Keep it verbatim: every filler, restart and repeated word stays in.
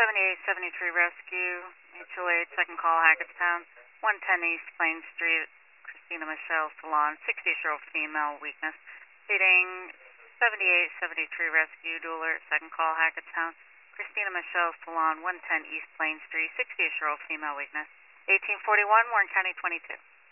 seventy-eight seventy-three rescue, mutual aid, second call, Hackettstown, one ten East Plain Street, Christina Michelle Salon, sixty-year-old female, weakness. Leading seventy-eight seventy-three rescue, dual alert, second call, Hackettstown, Christina Michelle Salon, one ten East Plain Street, sixty-year-old female, weakness. eighteen forty-one, Warren County twenty-two.